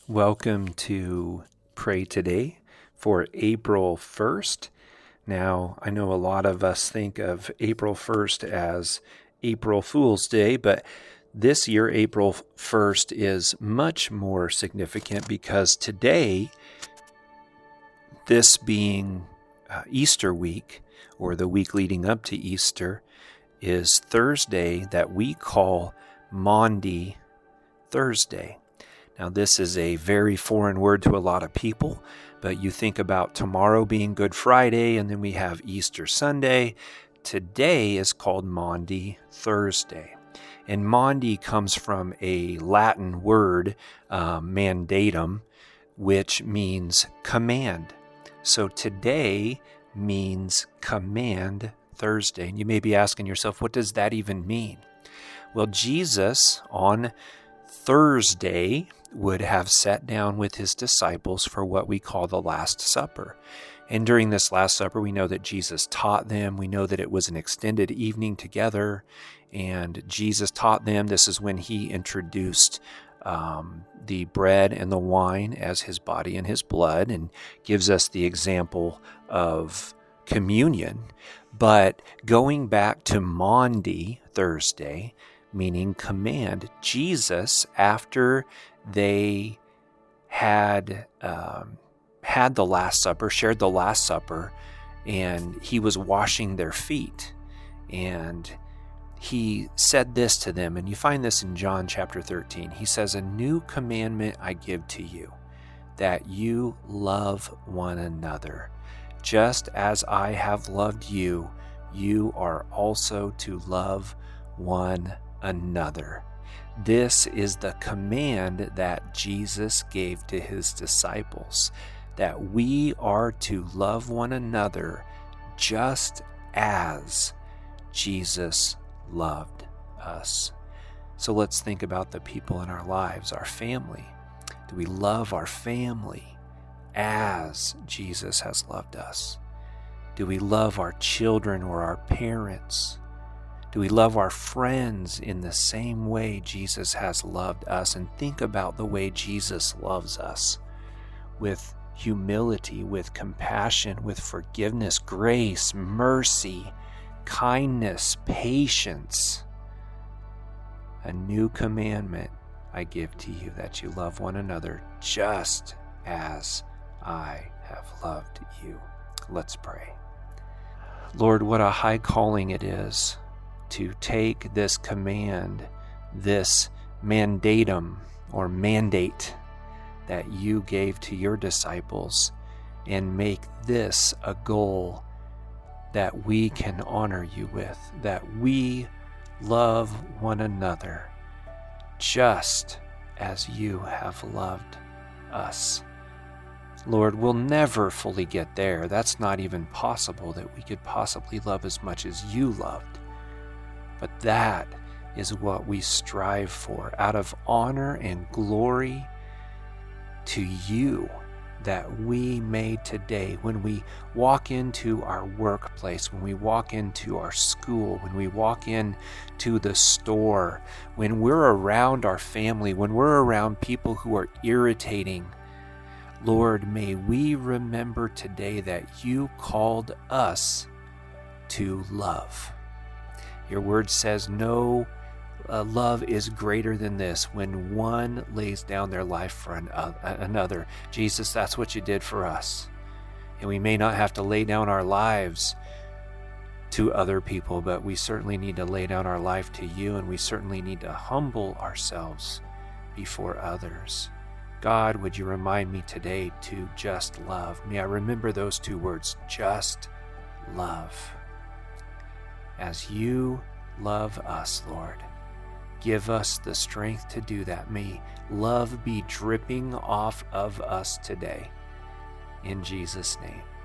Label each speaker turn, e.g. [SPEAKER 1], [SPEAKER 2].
[SPEAKER 1] Welcome to Pray Today for April 1st. Now, I know a lot of us think of April 1st as April Fool's Day, but this year, April 1st is much more significant because today, this being Easter week, or the week leading up to Easter, is Thursday that we call Maundy Thursday. Now, this is a very foreign word to a lot of people, but you think about tomorrow being Good Friday, and then we have Easter Sunday. Today is called Maundy Thursday. And Maundy comes from a Latin word, mandatum, which means command. So today means Command Thursday. And you may be asking yourself, what does that even mean? Well, Jesus on Thursday would have sat down with his disciples for what we call the Last Supper. And during this Last Supper, we know that Jesus taught them. We know that it was an extended evening together, and Jesus taught them. This is when he introduced the bread and the wine as his body and his blood, and gives us the example of communion. But going back to Maundy Thursday, meaning command, Jesus, after they had the Last Supper, shared the Last Supper, and he was washing their feet, and he said this to them, and you find this in John chapter 13. He says, "A new commandment I give to you, that you love one another. Just as I have loved you, you are also to love one another." This is the command that Jesus gave to his disciples, that we are to love one another just as Jesus loved us. So let's think about the people in our lives, our family. Do we love our family as Jesus has loved us? Do we love our children or our parents? Do we love our friends in the same way Jesus has loved us? And think about the way Jesus loves us, with humility, with compassion, with forgiveness, grace, mercy, kindness, patience. A new commandment I give to you, that you love one another just as I have loved you. Let's pray. Lord, what a high calling it is to take this command, this mandatum or mandate that you gave to your disciples, and make this a goal that we can honor you with, that we love one another just as you have loved us. Lord, we'll never fully get there. That's not even possible, that we could possibly love as much as you loved. But that is what we strive for, out of honor and glory to you, that we may today, when we walk into our workplace, when we walk into our school, when we walk into the store, when we're around our family, when we're around people who are irritating, Lord, may we remember today that you called us to love. Your word says no love is greater than this, when one lays down their life for another. Jesus, that's what you did for us. And we may not have to lay down our lives to other people, but we certainly need to lay down our life to you, and we certainly need to humble ourselves before others. God, would you remind me today to just love? May I remember those two words, just love. As you love us, Lord, give us the strength to do that. May love be dripping off of us today. In Jesus' name.